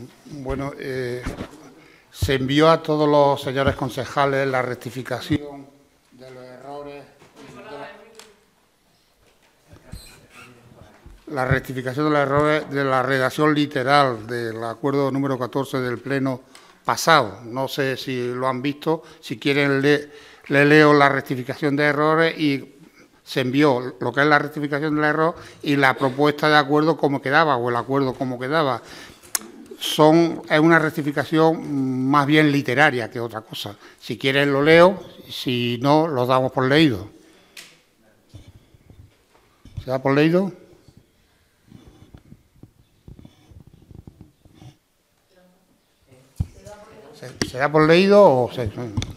Bueno, se envió a todos los señores concejales la rectificación de los errores. La rectificación de los errores de la redacción literal del acuerdo número 14 del Pleno pasado. No sé si lo han visto. Si quieren, le leo la rectificación de errores y se envió lo que es la rectificación del error y la propuesta de acuerdo como quedaba, o el acuerdo como quedaba. Es una rectificación más bien literaria que otra cosa. Si quieren lo leo, si no, lo damos por leído. ¿Se da por leído? ¿Se da por leído o se...?